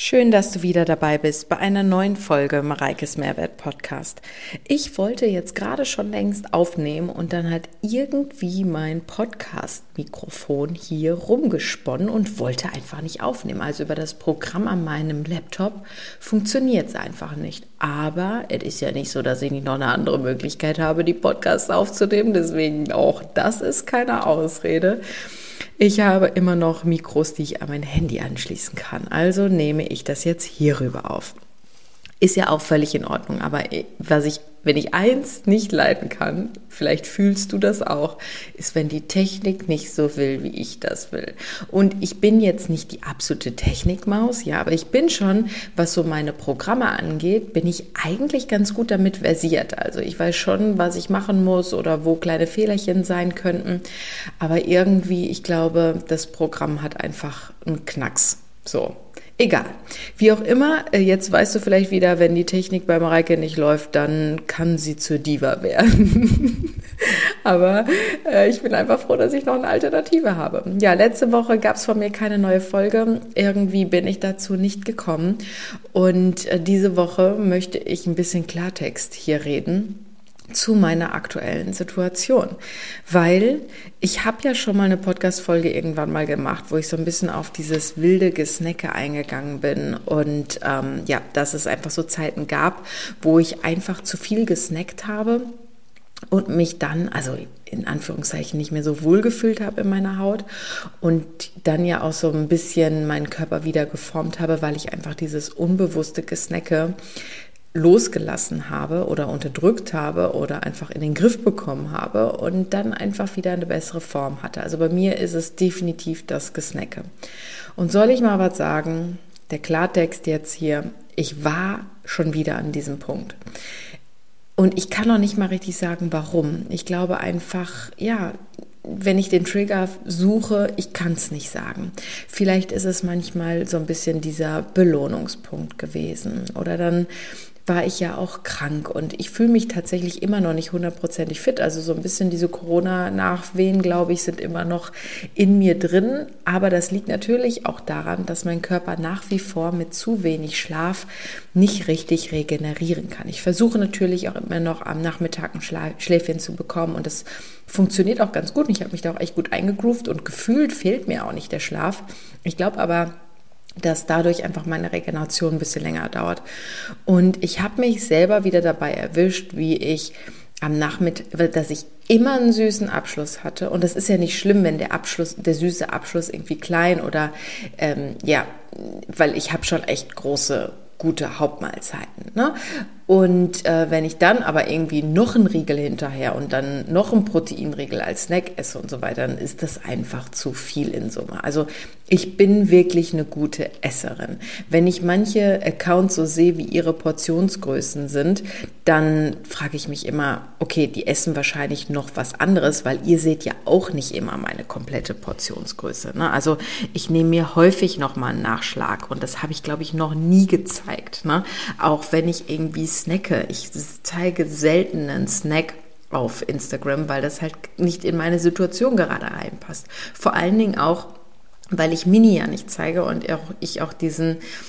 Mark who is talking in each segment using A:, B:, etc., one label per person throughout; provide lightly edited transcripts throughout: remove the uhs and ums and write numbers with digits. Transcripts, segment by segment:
A: Schön, dass du wieder dabei bist bei einer neuen Folge Mareikes Mehrwert Podcast. Ich wollte jetzt gerade schon längst aufnehmen und dann hat irgendwie mein Podcast-Mikrofon hier rumgesponnen und wollte einfach nicht aufnehmen. Also über das Programm an meinem Laptop funktioniert es einfach nicht. Aber es ist ja nicht so, dass ich nicht noch eine andere Möglichkeit habe, die Podcasts aufzunehmen. Deswegen auch das ist keine Ausrede. Ich habe immer noch Mikros, die ich an mein Handy anschließen kann. Also nehme ich das jetzt hierüber auf. Ist ja auch völlig in Ordnung. Aber wenn ich eins nicht leiden kann, vielleicht fühlst du das auch, ist, wenn die Technik nicht so will, wie ich das will. Und ich bin jetzt nicht die absolute Technikmaus, ja, aber ich bin schon, was so meine Programme angeht, bin ich eigentlich ganz gut damit versiert. Also ich weiß schon, was ich machen muss oder wo kleine Fehlerchen sein könnten. Aber irgendwie, ich glaube, das Programm hat einfach einen Knacks. So. Egal. Wie auch immer, jetzt weißt du vielleicht wieder, wenn die Technik bei Mareike nicht läuft, dann kann sie zur Diva werden. Aber ich bin einfach froh, dass ich noch eine Alternative habe. Ja, letzte Woche gab es von mir keine neue Folge. Irgendwie bin ich dazu nicht gekommen. Und diese Woche möchte ich ein bisschen Klartext hier reden zu meiner aktuellen Situation, weil ich habe ja schon mal eine Podcast-Folge irgendwann mal gemacht, wo ich so ein bisschen auf dieses wilde Gesnacke eingegangen bin und dass es einfach so Zeiten gab, wo ich einfach zu viel gesnackt habe und mich dann, also in Anführungszeichen, nicht mehr so wohl gefühlt habe in meiner Haut und dann ja auch so ein bisschen meinen Körper wieder geformt habe, weil ich einfach dieses unbewusste Gesnacke losgelassen habe oder unterdrückt habe oder einfach in den Griff bekommen habe und dann einfach wieder eine bessere Form hatte. Also bei mir ist es definitiv das Gesnacke. Und soll ich mal was sagen? Der Klartext jetzt hier, ich war schon wieder an diesem Punkt. Und ich kann noch nicht mal richtig sagen, warum. Ich glaube einfach, wenn ich den Trigger suche, ich kann es nicht sagen. Vielleicht ist es manchmal so ein bisschen dieser Belohnungspunkt gewesen. Oder dann war ich ja auch krank und ich fühle mich tatsächlich immer noch nicht 100% fit. Also so ein bisschen diese Corona-Nachwehen, glaube ich, sind immer noch in mir drin. Aber das liegt natürlich auch daran, dass mein Körper nach wie vor mit zu wenig Schlaf nicht richtig regenerieren kann. Ich versuche natürlich auch immer noch am Nachmittag ein Schläfchen zu bekommen und das funktioniert auch ganz gut. Ich habe mich da auch echt gut eingegroovt und gefühlt fehlt mir auch nicht der Schlaf. Ich glaube aber, dass dadurch einfach meine Regeneration ein bisschen länger dauert. Und ich habe mich selber wieder dabei erwischt, wie ich am Nachmittag, dass ich immer einen süßen Abschluss hatte. Und das ist ja nicht schlimm, wenn der süße Abschluss irgendwie klein oder, weil ich habe schon echt große, gute Hauptmahlzeiten, ne? Und wenn ich dann aber irgendwie noch einen Riegel hinterher und dann noch einen Proteinriegel als Snack esse und so weiter, dann ist das einfach zu viel in Summe. Also ich bin wirklich eine gute Esserin. Wenn ich manche Accounts so sehe, wie ihre Portionsgrößen sind, dann frage ich mich immer, okay, die essen wahrscheinlich noch was anderes, weil ihr seht ja auch nicht immer meine komplette Portionsgröße, ne? Also ich nehme mir häufig nochmal einen Nachschlag und das habe ich, glaube ich, noch nie gezeigt, ne? Auch wenn ich irgendwie snacke. Ich zeige selten einen Snack auf Instagram, weil das halt nicht in meine Situation gerade reinpasst. Vor allen Dingen auch, weil ich Mini ja nicht zeige und ich auch die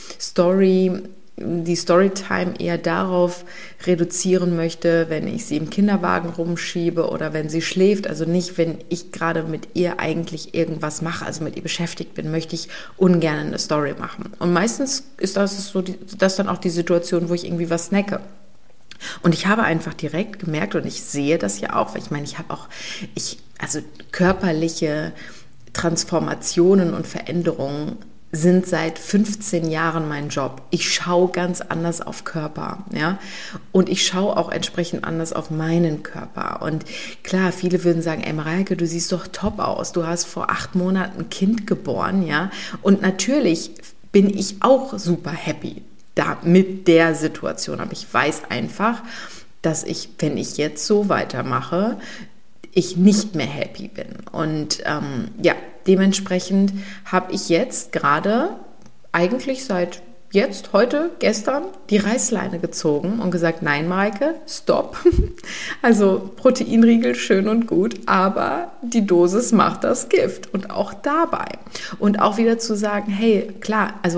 A: Storytime eher darauf reduzieren möchte, wenn ich sie im Kinderwagen rumschiebe oder wenn sie schläft. Also nicht, wenn ich gerade mit ihr eigentlich irgendwas mache, also mit ihr beschäftigt bin, möchte ich ungern eine Story machen. Und meistens ist das dann auch die Situation, wo ich irgendwie was snacke. Und ich habe einfach direkt gemerkt, und ich sehe das ja auch, weil ich meine, also körperliche Transformationen und Veränderungen sind seit 15 Jahren mein Job. Ich schaue ganz anders auf Körper, ja, und ich schaue auch entsprechend anders auf meinen Körper. Und klar, viele würden sagen, ey Mareike, du siehst doch top aus, du hast vor 8 Monaten ein Kind geboren, ja, und natürlich bin ich auch super happy da mit der Situation, aber ich weiß einfach, dass ich, wenn ich jetzt so weitermache, ich nicht mehr happy bin. Und dementsprechend habe ich jetzt gerade eigentlich seit gestern die Reißleine gezogen und gesagt, nein Mareike, stopp. Also Proteinriegel schön und gut, aber die Dosis macht das Gift und auch dabei. Und auch wieder zu sagen, hey, klar, also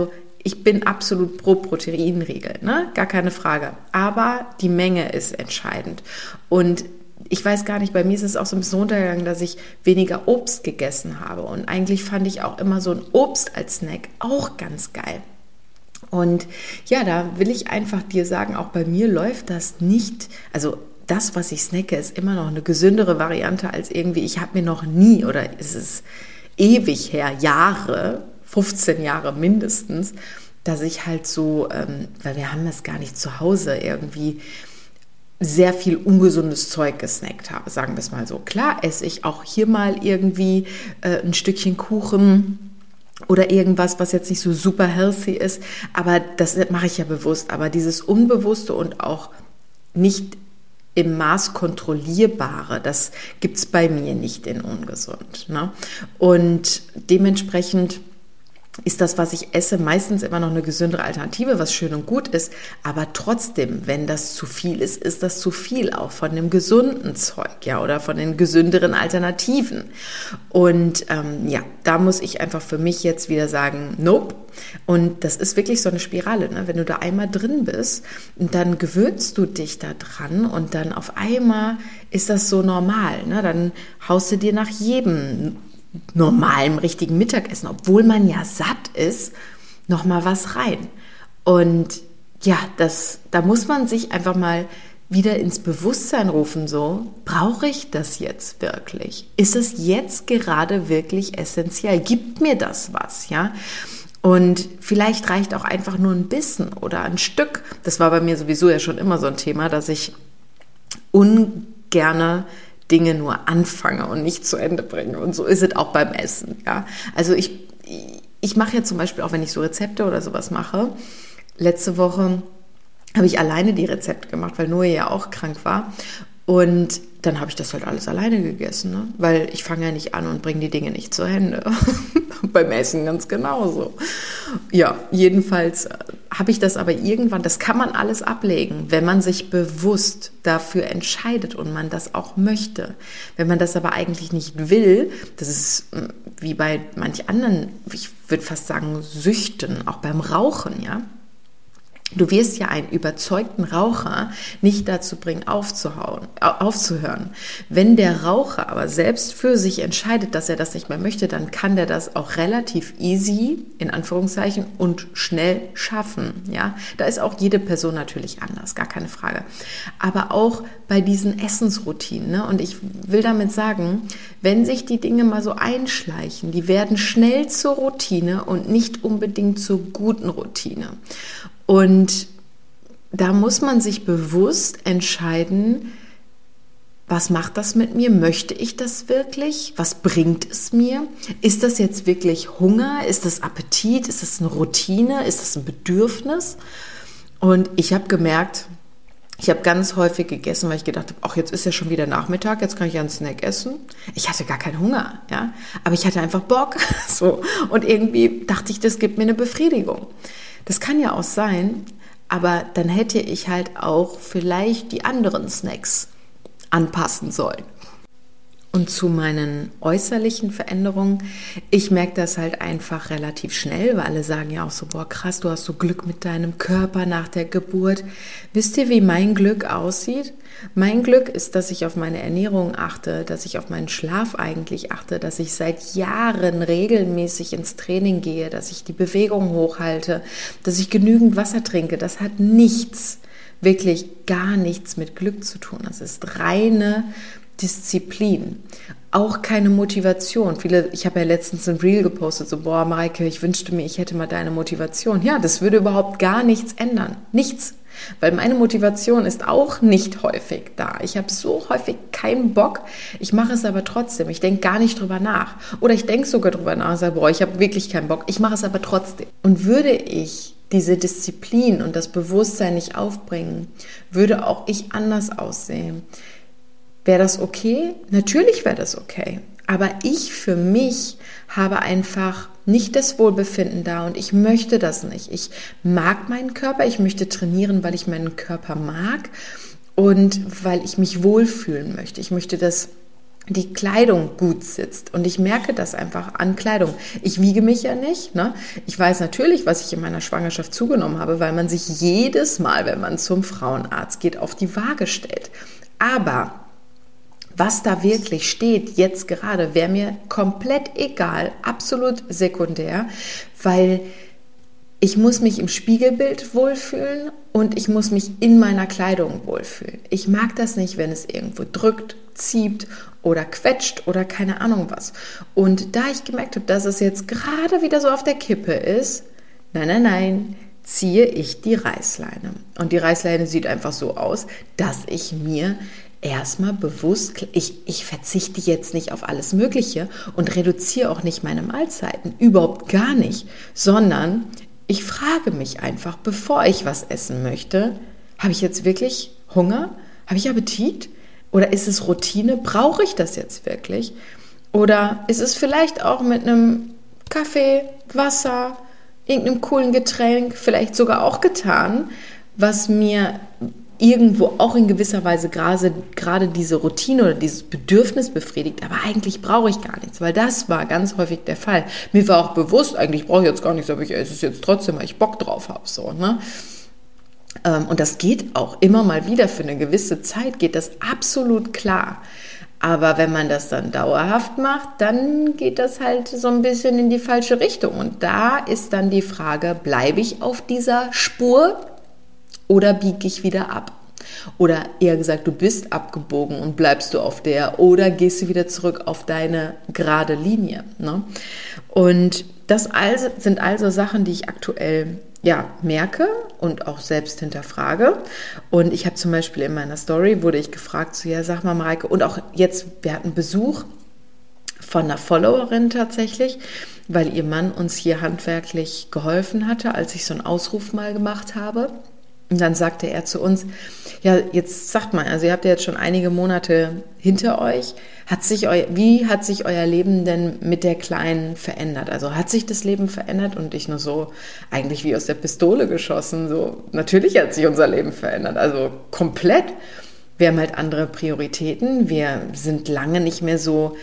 A: ich bin absolut pro Proteinriegel, ne? Gar keine Frage. Aber die Menge ist entscheidend. Und ich weiß gar nicht, bei mir ist es auch so ein bisschen runtergegangen, dass ich weniger Obst gegessen habe. Und eigentlich fand ich auch immer so ein Obst als Snack auch ganz geil. Und ja, da will ich einfach dir sagen, auch bei mir läuft das nicht, also das, was ich snacke, ist immer noch eine gesündere Variante als irgendwie, ich habe mir noch nie, oder es ist ewig her, Jahre, 15 Jahre mindestens, dass ich halt so, weil wir haben das gar nicht zu Hause, irgendwie sehr viel ungesundes Zeug gesnackt habe, sagen wir es mal so. Klar esse ich auch hier mal irgendwie ein Stückchen Kuchen oder irgendwas, was jetzt nicht so super healthy ist, aber das mache ich ja bewusst. Aber dieses Unbewusste und auch nicht im Maß kontrollierbare, das gibt es bei mir nicht in ungesund, ne? Und dementsprechend ist das, was ich esse, meistens immer noch eine gesündere Alternative, was schön und gut ist. Aber trotzdem, wenn das zu viel ist, ist das zu viel auch von dem gesunden Zeug, ja, oder von den gesünderen Alternativen. Und ja, da muss ich einfach für mich jetzt wieder sagen, nope. Und das ist wirklich so eine Spirale, ne? Wenn du da einmal drin bist, dann gewöhnst du dich da dran und dann auf einmal ist das so normal, ne? Dann haust du dir nach jedem normalem, richtigen Mittagessen, obwohl man ja satt ist, noch mal was rein. Und ja, da muss man sich einfach mal wieder ins Bewusstsein rufen, so, brauche ich das jetzt wirklich? Ist es jetzt gerade wirklich essentiell? Gibt mir das was, ja? Und vielleicht reicht auch einfach nur ein Bissen oder ein Stück. Das war bei mir sowieso ja schon immer so ein Thema, dass ich ungerne Dinge nur anfange und nicht zu Ende bringe. Und so ist es auch beim Essen. Ja? Also ich mache ja zum Beispiel auch, wenn ich so Rezepte oder sowas mache. Letzte Woche habe ich alleine die Rezepte gemacht, weil Noe ja auch krank war. Und dann habe ich das halt alles alleine gegessen, ne? Weil ich fange ja nicht an und bringe die Dinge nicht zu Ende. Beim Essen ganz genauso. Ja, jedenfalls habe ich das aber irgendwann, das kann man alles ablegen, wenn man sich bewusst dafür entscheidet und man das auch möchte. Wenn man das aber eigentlich nicht will, das ist wie bei manch anderen, ich würde fast sagen Süchten, auch beim Rauchen, ja. Du wirst ja einen überzeugten Raucher nicht dazu bringen, aufzuhören. Wenn der Raucher aber selbst für sich entscheidet, dass er das nicht mehr möchte, dann kann der das auch relativ easy, in Anführungszeichen, und schnell schaffen. Ja? Da ist auch jede Person natürlich anders, gar keine Frage. Aber auch bei diesen Essensroutinen, ne? Und ich will damit sagen, wenn sich die Dinge mal so einschleichen, die werden schnell zur Routine und nicht unbedingt zur guten Routine. Und da muss man sich bewusst entscheiden, was macht das mit mir? Möchte ich das wirklich? Was bringt es mir? Ist das jetzt wirklich Hunger? Ist das Appetit? Ist das eine Routine? Ist das ein Bedürfnis? Und ich habe gemerkt, ich habe ganz häufig gegessen, weil ich gedacht habe, ach, jetzt ist ja schon wieder Nachmittag, jetzt kann ich ja einen Snack essen. Ich hatte gar keinen Hunger, ja, aber ich hatte einfach Bock. So. Und irgendwie dachte ich, das gibt mir eine Befriedigung. Das kann ja auch sein, aber dann hätte ich halt auch vielleicht die anderen Snacks anpassen sollen. Und zu meinen äußerlichen Veränderungen, ich merke das halt einfach relativ schnell, weil alle sagen ja auch so, boah krass, du hast so Glück mit deinem Körper nach der Geburt. Wisst ihr, wie mein Glück aussieht? Mein Glück ist, dass ich auf meine Ernährung achte, dass ich auf meinen Schlaf eigentlich achte, dass ich seit Jahren regelmäßig ins Training gehe, dass ich die Bewegung hochhalte, dass ich genügend Wasser trinke. Das hat nichts, wirklich gar nichts mit Glück zu tun. Das ist reine Disziplin, auch keine Motivation. Ich habe ja letztens ein Reel gepostet, so, boah, Mareike, ich wünschte mir, ich hätte mal deine Motivation. Ja, das würde überhaupt gar nichts ändern. Nichts. Weil meine Motivation ist auch nicht häufig da. Ich habe so häufig keinen Bock. Ich mache es aber trotzdem. Ich denke gar nicht drüber nach. Oder ich denke sogar drüber nach und sage, boah, ich habe wirklich keinen Bock. Ich mache es aber trotzdem. Und würde ich diese Disziplin und das Bewusstsein nicht aufbringen, würde auch ich anders aussehen. Wäre das okay? Natürlich wäre das okay. Aber ich für mich habe einfach nicht das Wohlbefinden da und ich möchte das nicht. Ich mag meinen Körper, ich möchte trainieren, weil ich meinen Körper mag und weil ich mich wohlfühlen möchte. Ich möchte das die Kleidung gut sitzt. Und ich merke das einfach an Kleidung. Ich wiege mich ja nicht. Ne? Ich weiß natürlich, was ich in meiner Schwangerschaft zugenommen habe, weil man sich jedes Mal, wenn man zum Frauenarzt geht, auf die Waage stellt. Aber was da wirklich steht, jetzt gerade, wäre mir komplett egal, absolut sekundär, weil ich muss mich im Spiegelbild wohlfühlen und ich muss mich in meiner Kleidung wohlfühlen. Ich mag das nicht, wenn es irgendwo drückt, zieht oder quetscht oder keine Ahnung was. Und da ich gemerkt habe, dass es jetzt gerade wieder so auf der Kippe ist, nein, ziehe ich die Reißleine. Und die Reißleine sieht einfach so aus, dass ich mir erstmal bewusst, ich verzichte jetzt nicht auf alles Mögliche und reduziere auch nicht meine Mahlzeiten, überhaupt gar nicht, sondern ich frage mich einfach, bevor ich was essen möchte, habe ich jetzt wirklich Hunger? Habe ich Appetit? Oder ist es Routine? Brauche ich das jetzt wirklich? Oder ist es vielleicht auch mit einem Kaffee, Wasser, irgendeinem coolen Getränk vielleicht sogar auch getan, was mir irgendwo auch in gewisser Weise gerade diese Routine oder dieses Bedürfnis befriedigt, aber eigentlich brauche ich gar nichts, weil das war ganz häufig der Fall. Mir war auch bewusst, eigentlich brauche ich jetzt gar nichts, aber ich esse es jetzt trotzdem, weil ich Bock drauf habe. So, ne? Und das geht auch immer mal wieder für eine gewisse Zeit, geht das absolut klar. Aber wenn man das dann dauerhaft macht, dann geht das halt so ein bisschen in die falsche Richtung. Und da ist dann die Frage, bleibe ich auf dieser Spur oder biege ich wieder ab? Oder eher gesagt, du bist abgebogen und bleibst du auf der oder gehst du wieder zurück auf deine gerade Linie. Ne? Und das sind also Sachen, die ich aktuell merke und auch selbst hinterfrage. Und ich habe zum Beispiel in meiner Story, wurde ich gefragt, so, ja, sag mal Mareike, und auch jetzt, wir hatten Besuch von einer Followerin tatsächlich, weil ihr Mann uns hier handwerklich geholfen hatte, als ich so einen Ausruf mal gemacht habe. Und dann sagte er zu uns, ja, jetzt sagt mal, also ihr habt ja jetzt schon einige Monate hinter euch. Wie hat sich euer Leben denn mit der Kleinen verändert? Also hat sich das Leben verändert? Und ich nur so, eigentlich wie aus der Pistole geschossen, so, natürlich hat sich unser Leben verändert, also komplett. Wir haben halt andere Prioritäten, wir sind lange nicht mehr so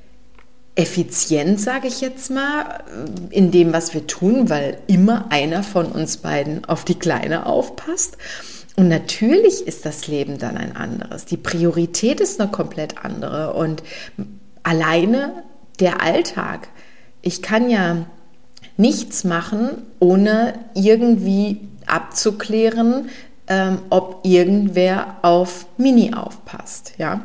A: effizient, sage ich jetzt mal, in dem, was wir tun, weil immer einer von uns beiden auf die Kleine aufpasst. Und natürlich ist das Leben dann ein anderes. Die Priorität ist eine komplett andere. Und alleine der Alltag. Ich kann ja nichts machen, ohne irgendwie abzuklären, ob irgendwer auf Mini aufpasst. Ja?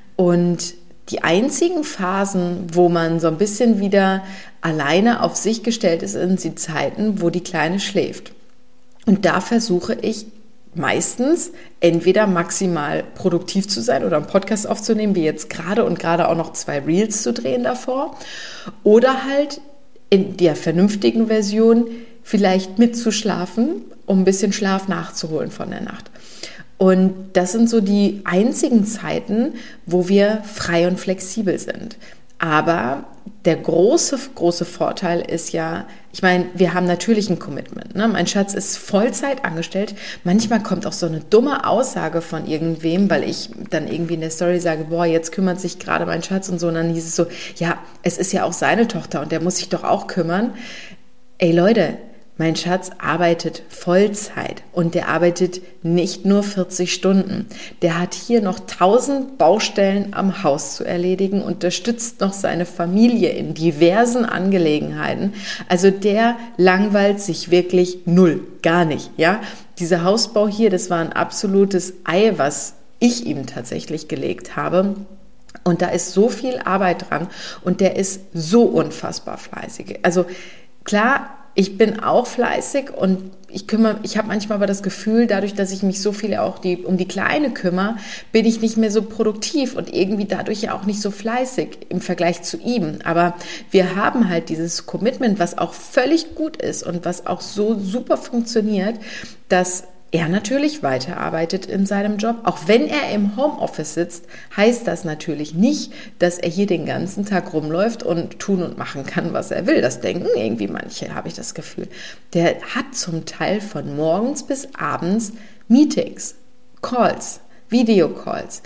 A: Und die einzigen Phasen, wo man so ein bisschen wieder alleine auf sich gestellt ist, sind die Zeiten, wo die Kleine schläft. Und da versuche ich meistens entweder maximal produktiv zu sein oder einen Podcast aufzunehmen, wie jetzt gerade und gerade auch noch 2 Reels zu drehen davor. Oder halt in der vernünftigen Version vielleicht mitzuschlafen, um ein bisschen Schlaf nachzuholen von der Nacht. Und das sind so die einzigen Zeiten, wo wir frei und flexibel sind. Aber der große Vorteil ist ja, ich meine, wir haben natürlich ein Commitment. Ne? Mein Schatz ist Vollzeit angestellt. Manchmal kommt auch so eine dumme Aussage von irgendwem, weil ich dann irgendwie in der Story sage, boah, jetzt kümmert sich gerade mein Schatz und so. Und dann hieß es so, ja, es ist ja auch seine Tochter und der muss sich doch auch kümmern. Ey Leute, mein Schatz arbeitet Vollzeit und der arbeitet nicht nur 40 Stunden. Der hat hier noch 1000 Baustellen am Haus zu erledigen, unterstützt noch seine Familie in diversen Angelegenheiten. Also der langweilt sich wirklich null, gar nicht. Ja, dieser Hausbau hier, das war ein absolutes Ei, was ich ihm tatsächlich gelegt habe. Und da ist so viel Arbeit dran und der ist so unfassbar fleißig. Also klar, ich bin auch fleißig und ich habe manchmal aber das Gefühl, dadurch, dass ich mich so viel auch um die Kleine kümmere, bin ich nicht mehr so produktiv und irgendwie dadurch ja auch nicht so fleißig im Vergleich zu ihm. Aber wir haben halt dieses Commitment, was auch völlig gut ist und was auch so super funktioniert, dass er natürlich weiterarbeitet in seinem Job. Auch wenn er im Homeoffice sitzt, heißt das natürlich nicht, dass er hier den ganzen Tag rumläuft und tun und machen kann, was er will. Das denken irgendwie manche, habe ich das Gefühl. Der hat zum Teil von morgens bis abends Meetings, Calls, Videocalls.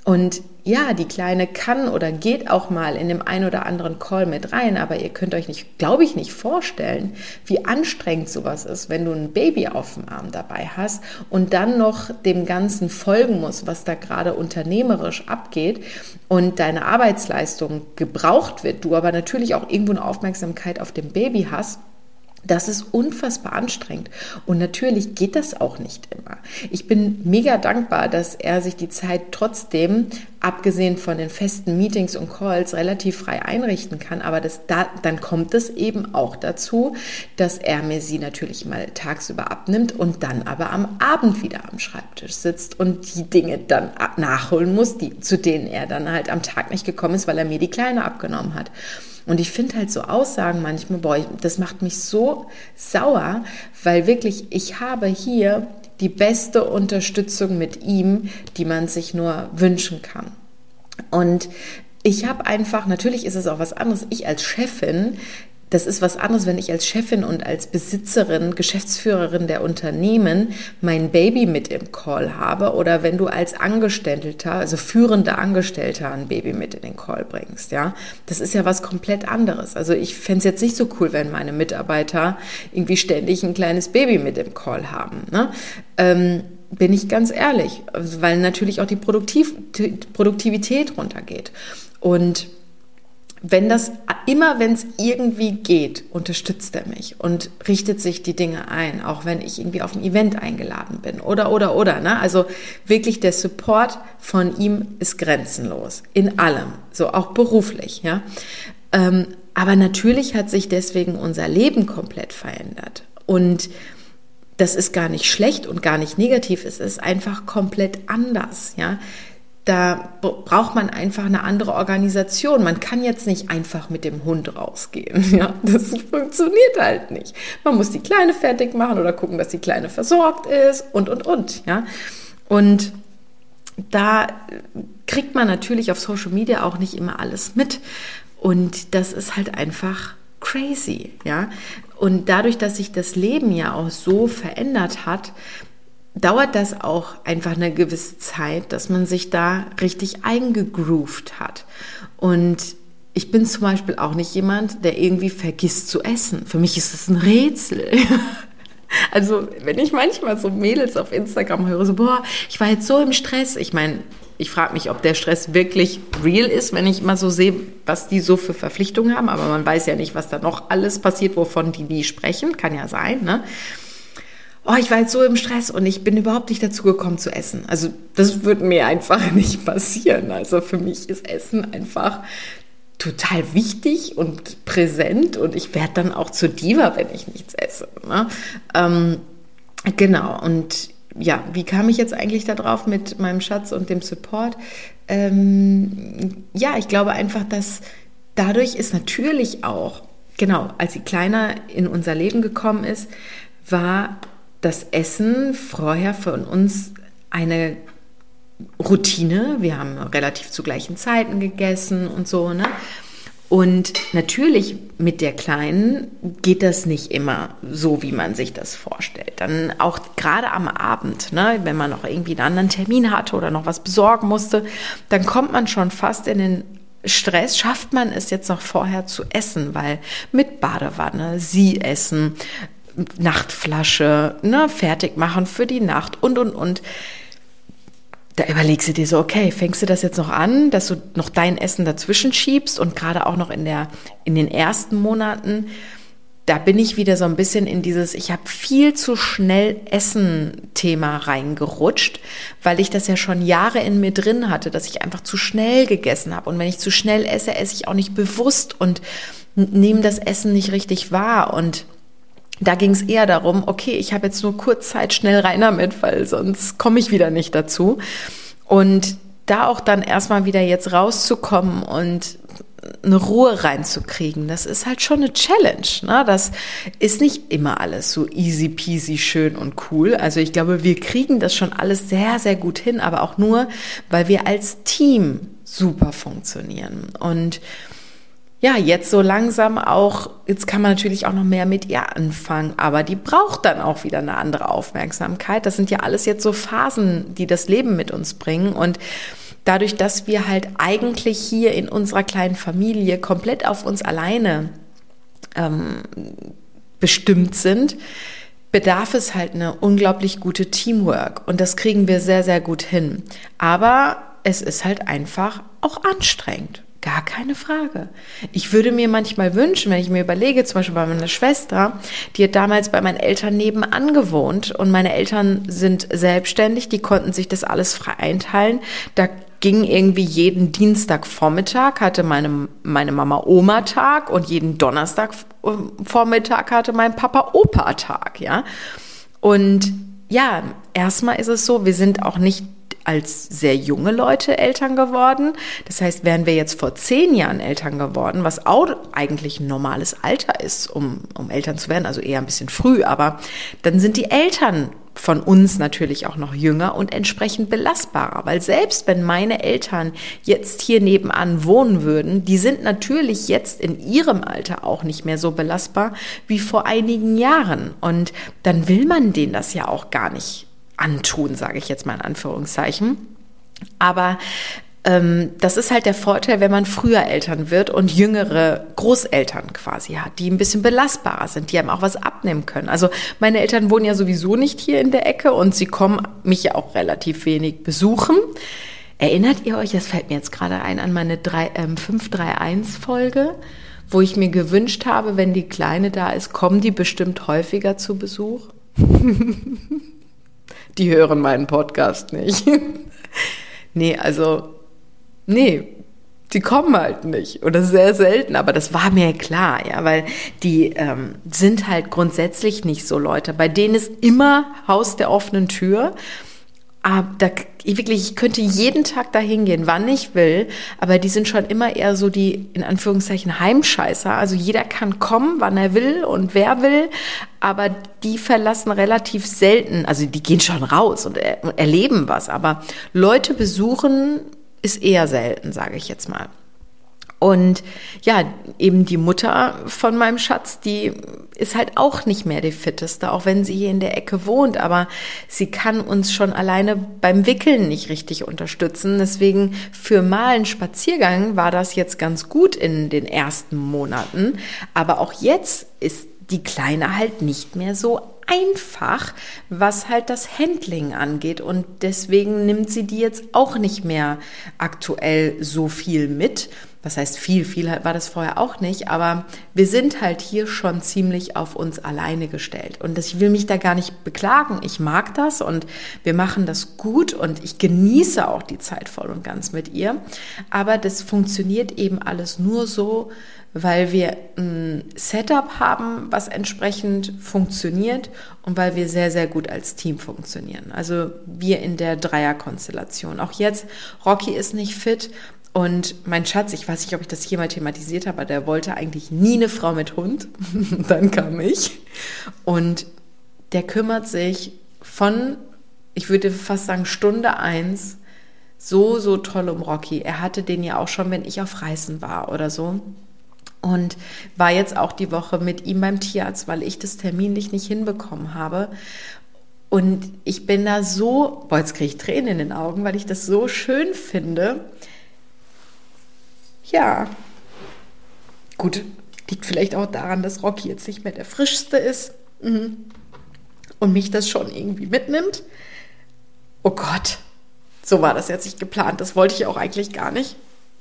A: Und ja, die Kleine kann oder geht auch mal in dem einen oder anderen Call mit rein, aber ihr könnt euch nicht, glaube ich, nicht vorstellen, wie anstrengend sowas ist, wenn du ein Baby auf dem Arm dabei hast und dann noch dem Ganzen folgen musst, was da gerade unternehmerisch abgeht und deine Arbeitsleistung gebraucht wird, du aber natürlich auch irgendwo eine Aufmerksamkeit auf dem Baby hast. Das ist unfassbar anstrengend und natürlich geht das auch nicht immer. Ich bin mega dankbar, dass er sich die Zeit trotzdem, abgesehen von den festen Meetings und Calls, relativ frei einrichten kann, aber dann kommt es eben auch dazu, dass er mir sie natürlich mal tagsüber abnimmt und dann aber am Abend wieder am Schreibtisch sitzt und die Dinge dann nachholen muss, zu denen er dann halt am Tag nicht gekommen ist, weil er mir die Kleine abgenommen hat. Und ich finde halt so Aussagen manchmal, das macht mich so sauer, weil wirklich, ich habe hier die beste Unterstützung mit ihm, die man sich nur wünschen kann. Und ich habe einfach, natürlich ist es auch was anderes, ich als Chefin, das ist was anderes, wenn ich als Chefin und als Besitzerin, Geschäftsführerin der Unternehmen mein Baby mit im Call habe oder wenn du als Angestellter, also führender Angestellter ein Baby mit in den Call bringst, ja. Das ist ja was komplett anderes. Also ich fände es jetzt nicht so cool, wenn meine Mitarbeiter irgendwie ständig ein kleines Baby mit im Call haben, ne? Bin ich ganz ehrlich, weil natürlich auch die Produktivität runtergeht. Und wenn es irgendwie geht, unterstützt er mich und richtet sich die Dinge ein, auch wenn ich irgendwie auf ein Event eingeladen bin oder, ne? Also wirklich der Support von ihm ist grenzenlos, in allem, so auch beruflich, ja. Aber natürlich hat sich deswegen unser Leben komplett verändert und das ist gar nicht schlecht und gar nicht negativ, es ist einfach komplett anders, ja. Da braucht man einfach eine andere Organisation. Man kann jetzt nicht einfach mit dem Hund rausgehen. Ja, das funktioniert halt nicht. Man muss die Kleine fertig machen oder gucken, dass die Kleine versorgt ist und. Ja, und da kriegt man natürlich auf Social Media auch nicht immer alles mit. Und das ist halt einfach crazy. Ja, und dadurch, dass sich das Leben ja auch so verändert hat, dauert das auch einfach eine gewisse Zeit, dass man sich da richtig eingegroovt hat. Und ich bin zum Beispiel auch nicht jemand, der irgendwie vergisst zu essen. Für mich ist es ein Rätsel. Also wenn ich manchmal so Mädels auf Instagram höre, so, boah, ich war jetzt so im Stress. Ich meine, ich frage mich, ob der Stress wirklich real ist, wenn ich mal so sehe, was die so für Verpflichtungen haben. Aber man weiß ja nicht, was da noch alles passiert, wovon die sprechen. Kann ja sein, ne? Oh, ich war jetzt so im Stress und ich bin überhaupt nicht dazu gekommen zu essen. Also das wird mir einfach nicht passieren. Also für mich ist Essen einfach total wichtig und präsent und ich werde dann auch zur Diva, wenn ich nichts esse. Ne? Genau, und ja, wie kam ich jetzt eigentlich da drauf mit meinem Schatz und dem Support? Ja, ich glaube einfach, dass dadurch ist natürlich auch, genau, als sie kleiner in unser Leben gekommen ist, war das Essen vorher für uns eine Routine. Wir haben relativ zu gleichen Zeiten gegessen und so, ne? Und natürlich mit der Kleinen geht das nicht immer so, wie man sich das vorstellt. Dann auch gerade am Abend, ne, wenn man noch irgendwie einen anderen Termin hatte oder noch was besorgen musste, dann kommt man schon fast in den Stress, schafft man es jetzt noch vorher zu essen, weil mit Badewanne, sie essen, Nachtflasche, ne, fertig machen für die Nacht und. Da überlegst du dir so, okay, fängst du das jetzt noch an, dass du noch dein Essen dazwischen schiebst und gerade auch noch in den ersten Monaten, da bin ich wieder so ein bisschen in dieses, ich habe viel zu schnell Essen-Thema reingerutscht, weil ich das ja schon Jahre in mir drin hatte, dass ich einfach zu schnell gegessen habe und wenn ich zu schnell esse, esse ich auch nicht bewusst und nehme das Essen nicht richtig wahr und da ging es eher darum, okay, ich habe jetzt nur kurz Zeit, schnell rein damit, weil sonst komme ich wieder nicht dazu. Und da auch dann erstmal wieder jetzt rauszukommen und eine Ruhe reinzukriegen, das ist halt schon eine Challenge. Ne? Das ist nicht immer alles so easy peasy, schön und cool. Also ich glaube, wir kriegen das schon alles sehr, sehr gut hin, aber auch nur, weil wir als Team super funktionieren. Und ja, jetzt so langsam auch, jetzt kann man natürlich auch noch mehr mit ihr anfangen, aber die braucht dann auch wieder eine andere Aufmerksamkeit. Das sind ja alles jetzt so Phasen, die das Leben mit uns bringen und dadurch, dass wir halt eigentlich hier in unserer kleinen Familie komplett auf uns alleine bestimmt sind, bedarf es halt eine unglaublich gute Teamwork. Und das kriegen wir sehr, sehr gut hin. Aber es ist halt einfach auch anstrengend. Gar keine Frage. Ich würde mir manchmal wünschen, wenn ich mir überlege, zum Beispiel bei meiner Schwester, die hat damals bei meinen Eltern nebenan gewohnt und meine Eltern sind selbstständig, die konnten sich das alles frei einteilen. Da ging irgendwie jeden Dienstagvormittag hatte meine Mama Oma-Tag und jeden Donnerstagvormittag hatte mein Papa Opa-Tag, ja. Und ja, erstmal ist es so, wir sind auch nicht als sehr junge Leute Eltern geworden. Das heißt, wären wir jetzt vor 10 Jahren Eltern geworden, was auch eigentlich ein normales Alter ist, um Eltern zu werden, also eher ein bisschen früh, aber dann sind die Eltern von uns natürlich auch noch jünger und entsprechend belastbarer, weil selbst wenn meine Eltern jetzt hier nebenan wohnen würden, die sind natürlich jetzt in ihrem Alter auch nicht mehr so belastbar wie vor einigen Jahren und dann will man denen das ja auch gar nicht antun, sage ich jetzt mal in Anführungszeichen. Aber das ist halt der Vorteil, wenn man früher Eltern wird und jüngere Großeltern quasi hat, die ein bisschen belastbarer sind, die einem auch was abnehmen können. Also meine Eltern wohnen ja sowieso nicht hier in der Ecke und sie kommen mich ja auch relativ wenig besuchen. Erinnert ihr euch, das fällt mir jetzt gerade ein, an meine 531-Folge, wo ich mir gewünscht habe, wenn die Kleine da ist, kommen die bestimmt häufiger zu Besuch? Die hören meinen Podcast nicht. Nee, die kommen halt nicht oder sehr selten, aber das war mir klar, ja, weil die sind halt grundsätzlich nicht so Leute. Bei denen ist immer Haus der offenen Tür. Aber ich könnte jeden Tag da hingehen, wann ich will, aber die sind schon immer eher so die, in Anführungszeichen, Heimscheißer. Also jeder kann kommen, wann er will und wer will, aber die verlassen relativ selten, also die gehen schon raus und erleben was, aber Leute besuchen ist eher selten, sage ich jetzt mal. Und ja, eben die Mutter von meinem Schatz, die ist halt auch nicht mehr die fitteste, auch wenn sie hier in der Ecke wohnt, aber sie kann uns schon alleine beim Wickeln nicht richtig unterstützen. Deswegen für mal einen Spaziergang war das jetzt ganz gut in den ersten Monaten, aber auch jetzt ist die Kleine halt nicht mehr so einfach, was halt das Handling angeht und deswegen nimmt sie die jetzt auch nicht mehr aktuell so viel mit. Was heißt viel war das vorher auch nicht, aber wir sind halt hier schon ziemlich auf uns alleine gestellt und ich will mich da gar nicht beklagen. Ich mag das und wir machen das gut und ich genieße auch die Zeit voll und ganz mit ihr, aber das funktioniert eben alles nur so, weil wir ein Setup haben, was entsprechend funktioniert und weil wir sehr, sehr gut als Team funktionieren. Also wir in der Dreierkonstellation. Auch jetzt, Rocky ist nicht fit und mein Schatz, ich weiß nicht, ob ich das hier mal thematisiert habe, aber der wollte eigentlich nie eine Frau mit Hund. Dann kam ich und der kümmert sich von, ich würde fast sagen, Stunde 1 so toll um Rocky. Er hatte den ja auch schon, wenn ich auf Reisen war oder so. Und war jetzt auch die Woche mit ihm beim Tierarzt, weil ich das terminlich nicht hinbekommen habe. Und ich bin da so, jetzt kriege ich Tränen in den Augen, weil ich das so schön finde. Ja, gut, liegt vielleicht auch daran, dass Rocky jetzt nicht mehr der frischste ist und mich das schon irgendwie mitnimmt. Oh Gott, so war das jetzt nicht geplant, das wollte ich auch eigentlich gar nicht.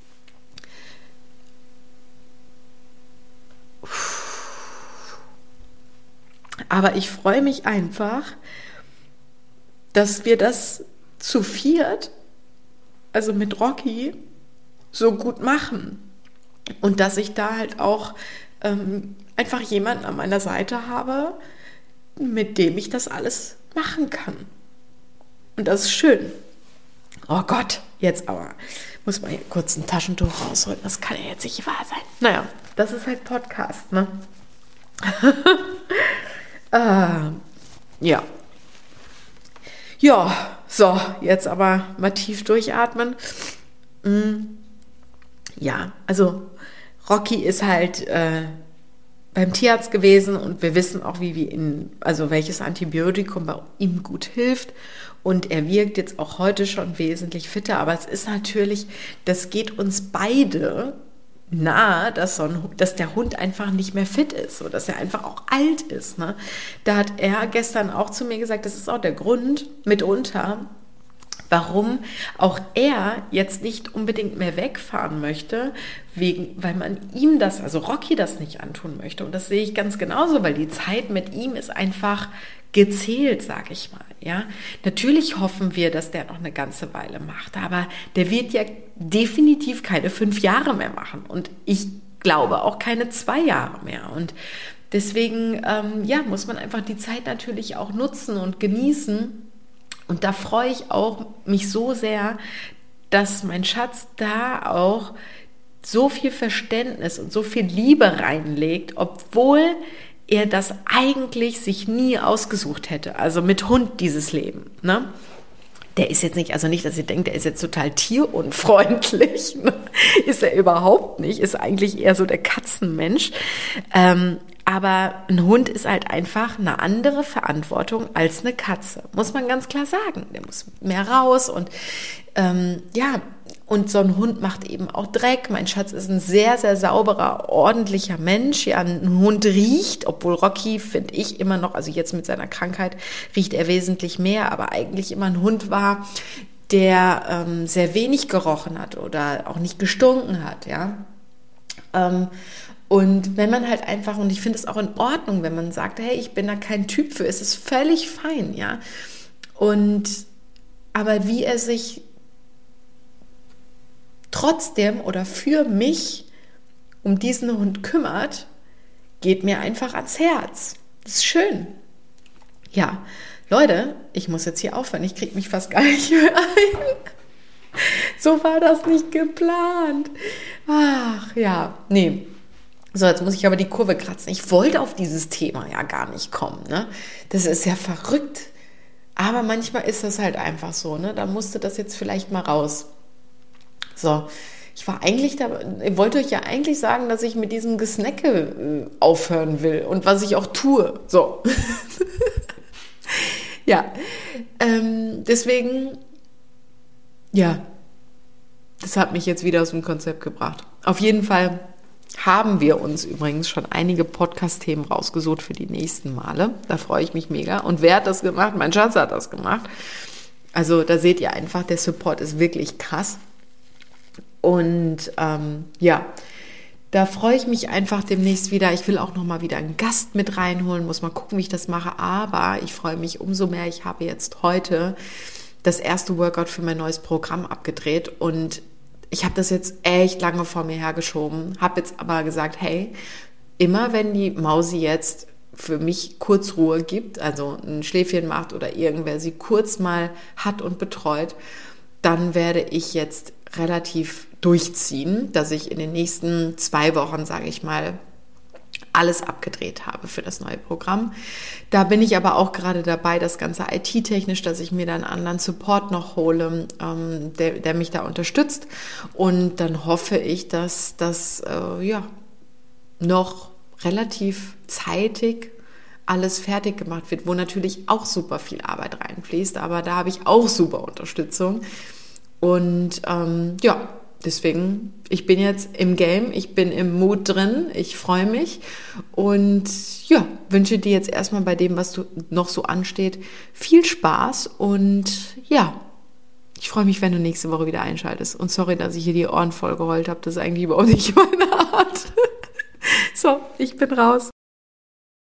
A: Aber ich freue mich einfach, dass wir das zu viert, also mit Rocky, so gut machen. Und dass ich da halt auch einfach jemanden an meiner Seite habe, mit dem ich das alles machen kann. Und das ist schön. Oh Gott, jetzt aber muss man hier kurz ein Taschentuch rausholen. Das kann ja jetzt nicht wahr sein. Naja, das ist halt Podcast, ne? Ja. Ja, so, jetzt aber mal tief durchatmen. Ja, also Rocky ist halt beim Tierarzt gewesen und wir wissen auch, welches Antibiotikum bei ihm gut hilft. Und er wirkt jetzt auch heute schon wesentlich fitter. Aber es ist natürlich, das geht uns beide nahe, dass der Hund einfach nicht mehr fit ist oder dass er einfach auch alt ist. Ne? Da hat er gestern auch zu mir gesagt, das ist auch der Grund mitunter, warum auch er jetzt nicht unbedingt mehr wegfahren möchte, weil man ihm also Rocky das nicht antun möchte. Und das sehe ich ganz genauso, weil die Zeit mit ihm ist einfach gezählt, sage ich mal. Ja? Natürlich hoffen wir, dass der noch eine ganze Weile macht, aber der wird ja definitiv keine 5 Jahre mehr machen und ich glaube auch keine 2 Jahre mehr. Und deswegen muss man einfach die Zeit natürlich auch nutzen und genießen. Und da freue ich auch mich so sehr, dass mein Schatz da auch so viel Verständnis und so viel Liebe reinlegt, obwohl er das eigentlich sich nie ausgesucht hätte. Also mit Hund dieses Leben. Ne? Der ist jetzt nicht, also nicht, dass ihr denkt, der ist jetzt total tierunfreundlich. Ne? Ist er überhaupt nicht. Ist eigentlich eher so der Katzenmensch. Aber ein Hund ist halt einfach eine andere Verantwortung als eine Katze. Muss man ganz klar sagen. Der muss mehr raus und und so ein Hund macht eben auch Dreck. Mein Schatz ist ein sehr, sehr sauberer, ordentlicher Mensch. Ja, ein Hund riecht, obwohl Rocky, finde ich, immer noch, also jetzt mit seiner Krankheit, riecht er wesentlich mehr, aber eigentlich immer ein Hund war, der sehr wenig gerochen hat oder auch nicht gestunken hat, ja. Und wenn man halt einfach, und ich finde es auch in Ordnung, wenn man sagt, hey, ich bin da kein Typ für, ist es völlig fein, ja. Aber wie er sich trotzdem oder für mich um diesen Hund kümmert, geht mir einfach ans Herz. Das ist schön. Ja, Leute, ich muss jetzt hier aufhören. Ich kriege mich fast gar nicht mehr ein. So war das nicht geplant. Ach ja, nee. So, jetzt muss ich aber die Kurve kratzen. Ich wollte auf dieses Thema ja gar nicht kommen. Ne? Das ist ja verrückt. Aber manchmal ist das halt einfach so. Ne? Da musste das jetzt vielleicht mal raus. So, ich wollte euch ja eigentlich sagen, dass ich mit diesem Gesnacke aufhören will und was ich auch tue. So. Ja, deswegen, ja, das hat mich jetzt wieder aus dem Konzept gebracht. Auf jeden Fall haben wir uns übrigens schon einige Podcast-Themen rausgesucht für die nächsten Male. Da freue ich mich mega. Und wer hat das gemacht? Mein Schatz hat das gemacht. Also da seht ihr einfach, der Support ist wirklich krass. Und da freue ich mich einfach demnächst wieder. Ich will auch nochmal wieder einen Gast mit reinholen, muss mal gucken, wie ich das mache. Aber ich freue mich umso mehr. Ich habe jetzt heute das erste Workout für mein neues Programm abgedreht und ich habe das jetzt echt lange vor mir hergeschoben, habe jetzt aber gesagt, hey, immer wenn die Mausi jetzt für mich kurz Ruhe gibt, also ein Schläfchen macht oder irgendwer sie kurz mal hat und betreut, dann werde ich jetzt relativ durchziehen, dass ich in den nächsten 2 Wochen, sage ich mal, alles abgedreht habe für das neue Programm. Da bin ich aber auch gerade dabei, das Ganze IT-technisch, dass ich mir dann einen anderen Support noch hole, der mich da unterstützt. Und dann hoffe ich, dass das noch relativ zeitig alles fertig gemacht wird, wo natürlich auch super viel Arbeit reinfließt, aber da habe ich auch super Unterstützung. Und deswegen, ich bin jetzt im Game, ich bin im Mood drin, ich freue mich und ja, wünsche dir jetzt erstmal bei dem, was noch so ansteht, viel Spaß und ja, ich freue mich, wenn du nächste Woche wieder einschaltest. Und sorry, dass ich hier die Ohren voll geheult habe, das ist eigentlich überhaupt nicht meine Art. So, ich bin raus.